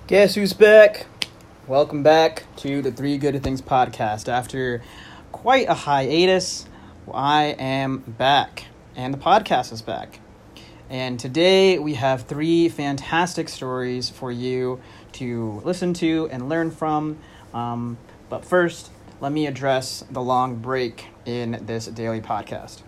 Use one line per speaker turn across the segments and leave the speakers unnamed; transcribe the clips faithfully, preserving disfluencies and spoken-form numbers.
Guess who's back? Welcome back to the Three Good Things podcast. After quite a hiatus, I am back, and the podcast is back. And today we have three fantastic stories for you to listen to and learn from. Um, but first, let me address the long break in this daily podcast.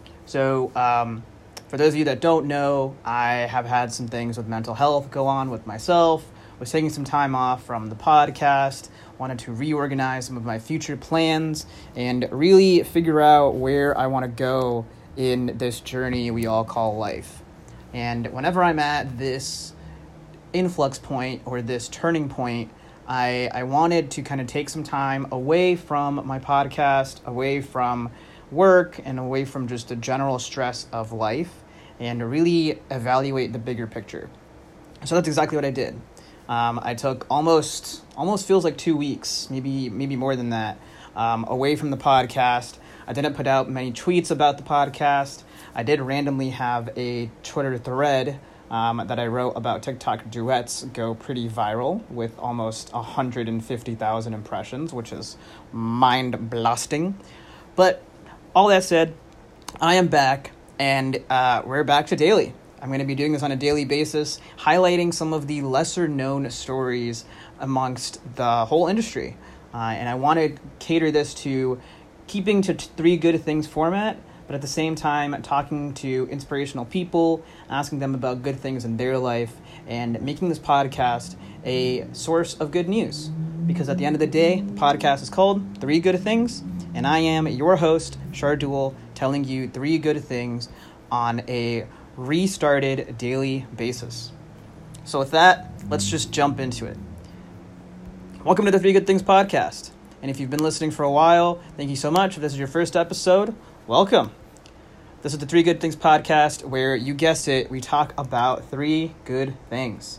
So, um, for those of you that don't know, I have had some things with mental health go on with myself. Was taking some time off from the podcast, wanted to reorganize some of my future plans and really figure out where I want to go in this journey we all call life. And whenever I'm at this influx point or this turning point, I, I wanted to kind of take some time away from my podcast, away from work, and away from just the general stress of life, and really evaluate the bigger picture. So that's exactly what I did. Um, I took almost, almost feels like two weeks, maybe maybe more than that, um, away from the podcast. I didn't put out many tweets about the podcast. I did randomly have a Twitter thread um, that I wrote about TikTok duets go pretty viral with almost one hundred fifty thousand impressions, which is mind-blasting. But all that said, I am back, and uh, we're back to daily. I'm going to be doing this on a daily basis, highlighting some of the lesser-known stories amongst the whole industry. Uh, and I want to cater this to keeping to t- three good things format, but at the same time, talking to inspirational people, asking them about good things in their life, and making this podcast a source of good news. Because at the end of the day, the podcast is called Three Good Things, and I am your host, Shardul, telling you three good things on a restarted daily basis. So with that, let's just jump into it. Welcome to the Three Good Things podcast. And if you've been listening for a while, thank you so much. If this is your first episode, welcome. This is the Three Good Things podcast, where, you guessed it, we talk about three good things.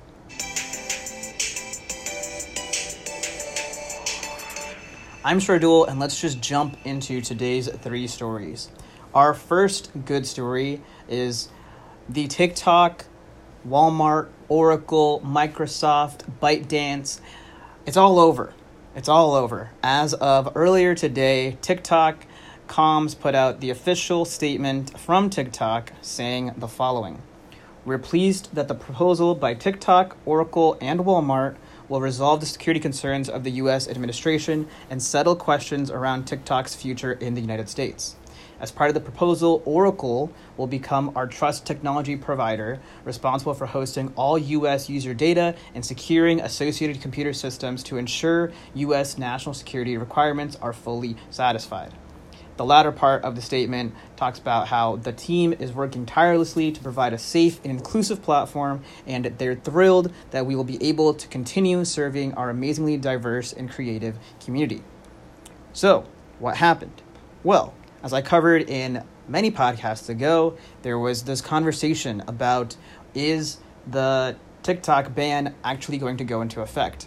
I'm Shardul, and let's just jump into today's three stories. Our first good story is the TikTok, Walmart, Oracle, Microsoft, ByteDance. It's all over. It's all over. As of earlier today, TikTok comms put out the official statement from TikTok saying the following. We're pleased that the proposal by TikTok, Oracle, and Walmart will resolve the security concerns of the U S administration and settle questions around TikTok's future in the United States. As part of the proposal, Oracle will become our trust technology provider, responsible for hosting all U S user data and securing associated computer systems to ensure U S national security requirements are fully satisfied. The latter part of the statement talks about how the team is working tirelessly to provide a safe and inclusive platform, and they're thrilled that we will be able to continue serving our amazingly diverse and creative community. So, what happened? Well, as I covered in many podcasts ago, there was this conversation about, is the TikTok ban actually going to go into effect?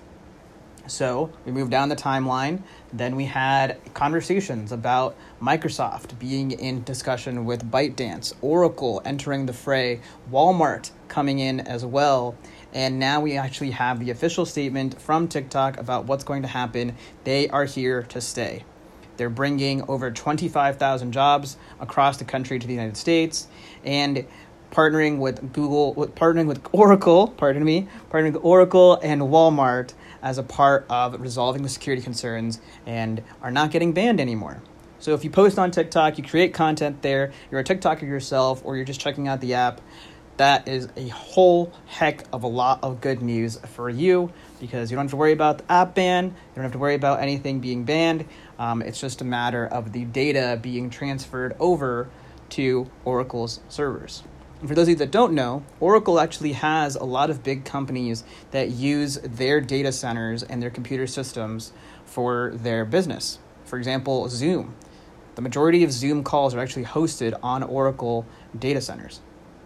So we moved down the timeline. Then we had conversations about Microsoft being in discussion with ByteDance, Oracle entering the fray, Walmart coming in as well. And now we actually have the official statement from TikTok about what's going to happen. They are here to stay. They're bringing over twenty-five thousand jobs across the country to the United States, and partnering with Google, with, partnering with Oracle, pardon me, partnering with Oracle and Walmart as a part of resolving the security concerns, and are not getting banned anymore. So if you post on TikTok, you create content there, you're a TikToker yourself, or you're just checking out the app, that is a whole heck of a lot of good news for you, because you don't have to worry about the app ban, you don't have to worry about anything being banned. Um, it's just a matter of the data being transferred over to Oracle's servers. And for those of you that don't know, Oracle actually has a lot of big companies that use their data centers and their computer systems for their business. For example, Zoom. The majority of Zoom calls are actually hosted on Oracle data centers.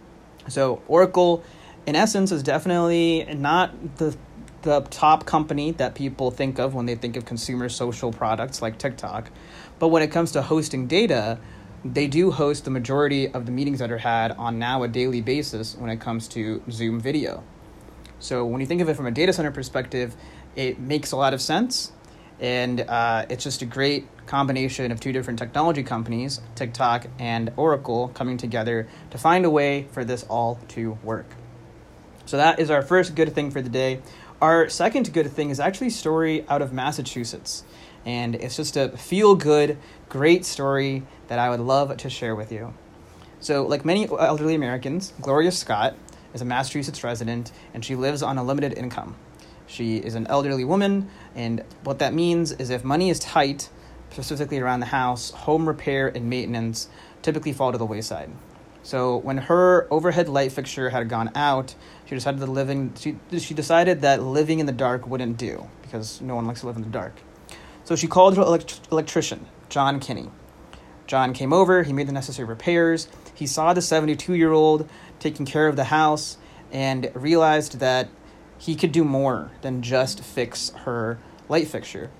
So Oracle, in essence, is definitely not the the top company that people think of when they think of consumer social products like TikTok. But when it comes to hosting data, they do host the majority of the meetings that are had on now a daily basis when it comes to Zoom video. So when you think of it from a data center perspective, it makes a lot of sense. And uh, it's just a great combination of two different technology companies, TikTok and Oracle, coming together to find a way for this all to work. So that is our first good thing for the day. Our second good thing is actually a story out of Massachusetts. And it's just a feel-good, great story that I would love to share with you. So like many elderly Americans, Gloria Scott is a Massachusetts resident, and she lives on a limited income. She is an elderly woman, and what that means is if money is tight, specifically around the house, home repair and maintenance typically fall to the wayside. So when her overhead light fixture had gone out, she decided that living she she decided that living in the dark wouldn't do, because no one likes to live in the dark. So she called her elect- electrician, John Kinney. John came over, he made the necessary repairs. He saw the seventy-two-year-old taking care of the house and realized that he could do more than just fix her light fixture.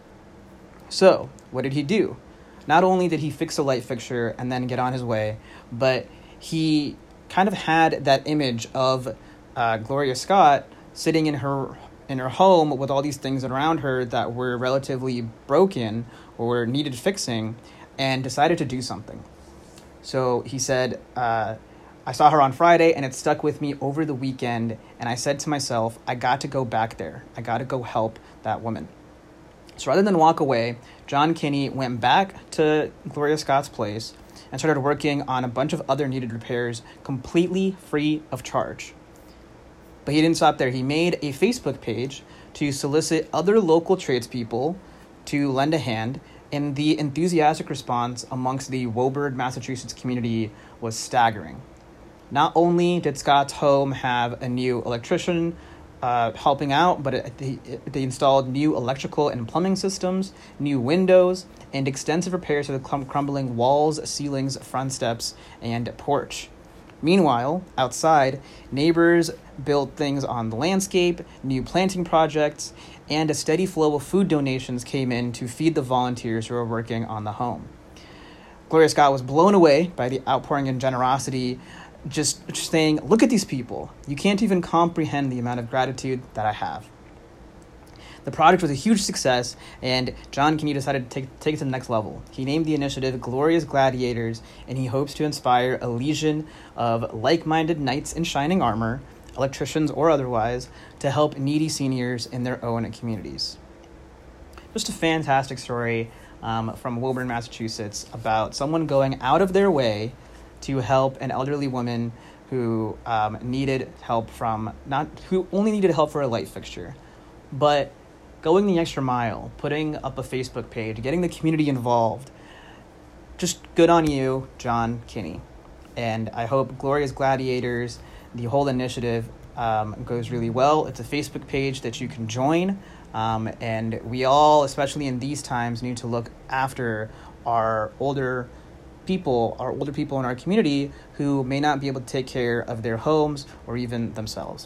So, what did he do? Not only did he fix a light fixture and then get on his way, but he kind of had that image of uh, Gloria Scott sitting in her in her home with all these things around her that were relatively broken or needed fixing, and decided to do something. So he said, uh, I saw her on Friday, and it stuck with me over the weekend, and I said to myself, I got to go back there. I got to go help that woman. So rather than walk away, John Kinney went back to Gloria Scott's place and started working on a bunch of other needed repairs completely free of charge. But he didn't stop there. He made a Facebook page to solicit other local tradespeople to lend a hand, and the enthusiastic response amongst the Woburn, Massachusetts community was staggering. Not only did Scott's home have a new electrician uh, helping out, but it, they, they installed new electrical and plumbing systems, new windows, and extensive repairs to the crum- crumbling walls, ceilings, front steps, and porch. Meanwhile, outside, neighbors built things on the landscape, new planting projects, and a steady flow of food donations came in to feed the volunteers who were working on the home. Gloria Scott was blown away by the outpouring and generosity, just, just saying, look at these people. You can't even comprehend the amount of gratitude that I have. The project was a huge success, and John Kinney decided to take, take it to the next level. He named the initiative Gloria's Gladiators, and he hopes to inspire a legion of like-minded knights in shining armor, electricians or otherwise, to help needy seniors in their own communities. Just a fantastic story um, from Woburn, Massachusetts, about someone going out of their way to help an elderly woman who um, needed help from, not who only needed help for a light fixture, but going the extra mile, putting up a Facebook page, getting the community involved. Just good on you, John Kinney. And I hope Gloria's Gladiators, the whole initiative, um, goes really well. It's a Facebook page that you can join. Um, and we all, especially in these times, need to look after our older people, our older people in our community who may not be able to take care of their homes or even themselves.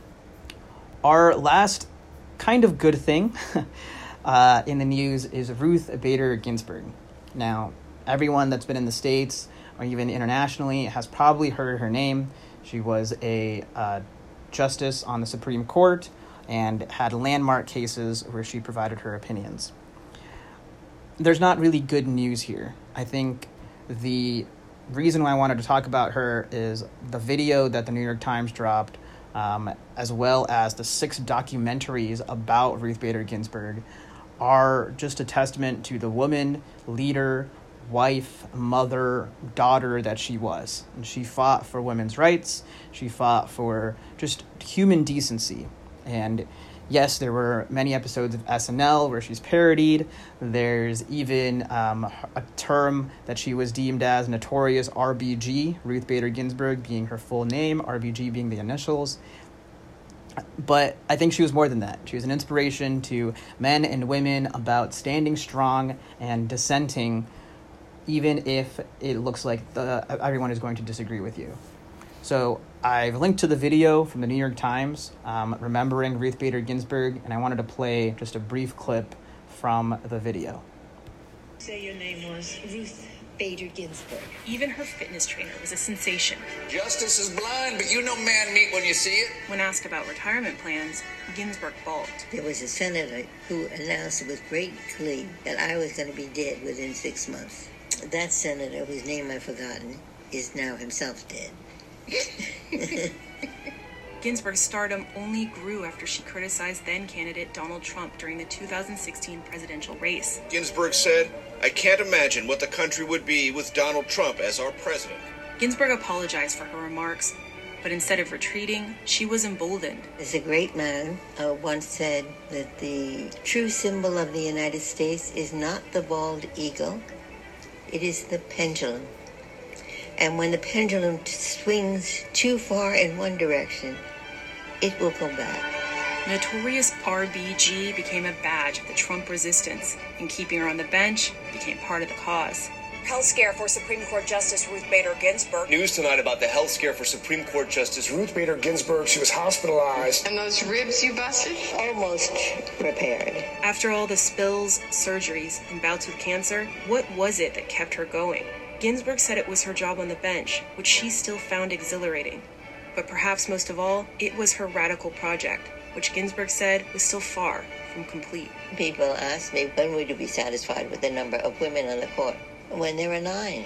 Our last kind of good thing uh, in the news is Ruth Bader Ginsburg. Now, everyone that's been in the States or even internationally has probably heard her name. She was a uh, justice on the Supreme Court and had landmark cases where she provided her opinions. There's not really good news here. I think the reason why I wanted to talk about her is the video that the New York Times dropped, um, as well as the six documentaries about Ruth Bader Ginsburg, are just a testament to the woman, leader, wife, mother, daughter that she was. And she fought for women's rights. She fought for just human decency. And yes, there were many episodes of S N L where she's parodied. There's even um, a term that she was deemed as notorious R B G, Ruth Bader Ginsburg being her full name, R B G being the initials. But I think she was more than that. She was an inspiration to men and women about standing strong and dissenting, even if it looks like the, everyone is going to disagree with you. So I've linked to the video from the New York Times, um, remembering Ruth Bader Ginsburg, and I wanted to play just a brief clip from the video.
Say your name was Ruth Bader Ginsburg.
Even her fitness trainer was a sensation.
Justice is blind, but you know man meat when you see it.
When asked about retirement plans, Ginsburg balked.
There was a senator who announced with great glee that I was going to be dead within six months. That senator, whose name I've forgotten, is now himself dead.
Ginsburg's stardom only grew after she criticized then-candidate Donald Trump during the two thousand sixteen presidential race.
Ginsburg said, "I can't imagine what the country would be with Donald Trump as our president."
Ginsburg apologized for her remarks, but instead of retreating, she was emboldened.
There's a great man uh, once said that the true symbol of the United States is not the bald eagle, it is the pendulum. And when the pendulum swings too far in one direction, it will go back.
Notorious R B G became a badge of the Trump resistance, and keeping her on the bench became part of the cause.
Health scare for Supreme Court Justice Ruth Bader Ginsburg.
News tonight about the health scare for Supreme Court Justice Ruth Bader Ginsburg. She was hospitalized.
And those ribs you busted?
Almost prepared.
After all the spills, surgeries, and bouts with cancer, what was it that kept her going? Ginsburg said it was her job on the bench, which she still found exhilarating. But perhaps most of all, it was her radical project, which Ginsburg said was still far from complete.
People ask me, when would you be satisfied with the number of women on the court? When there are nine.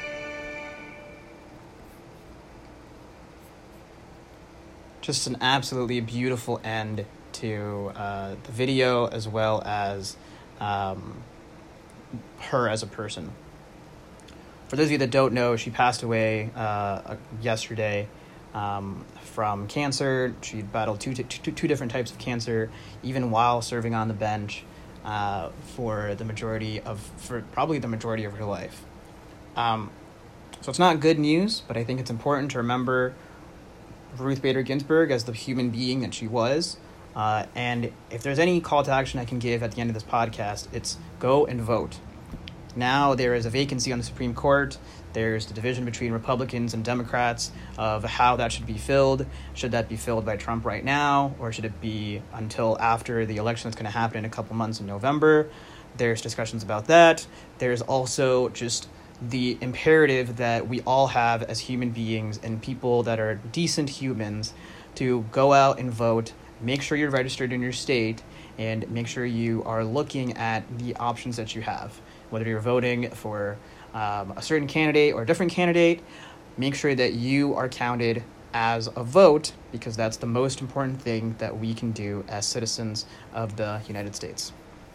Just an absolutely beautiful end to uh, the video, as well as um, her as a person. For those of you that don't know, she passed away uh, yesterday um, from cancer. She battled two, two, two different types of cancer, even while serving on the bench uh, for the majority of, for probably the majority of her life. Um, so it's not good news, but I think it's important to remember Ruth Bader Ginsburg as the human being that she was. Uh, and if there's any call to action I can give at the end of this podcast, it's go and vote. Now there is a vacancy on the Supreme Court. There's the division between Republicans and Democrats of how that should be filled. Should that be filled by Trump right now, or should it be until after the election that's going to happen in a couple months in November? There's discussions about that. There's also just the imperative that we all have as human beings and people that are decent humans to go out and vote, make sure you're registered in your state, and make sure you are looking at the options that you have. Whether you're voting for um, a certain candidate or a different candidate, make sure that you are counted as a vote, because that's the most important thing that we can do as citizens of the United States.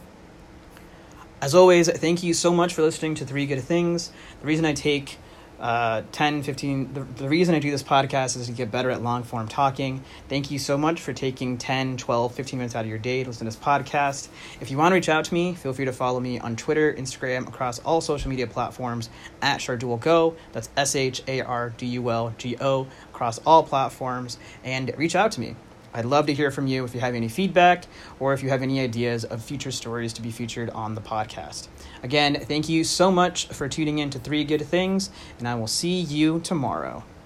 As always, thank you so much for listening to Three Good Things. The reason I take uh, ten, fifteen, the, the reason I do this podcast is to get better at long-form talking. Thank you so much for taking ten, twelve, fifteen minutes out of your day to listen to this podcast. If you want to reach out to me, feel free to follow me on Twitter, Instagram, across all social media platforms at ShardulGo. That's S H A R D U L G O, across all platforms, and reach out to me. I'd love to hear from you if you have any feedback or if you have any ideas of future stories to be featured on the podcast. Again, thank you so much for tuning in to Three Good Things, and I will see you tomorrow.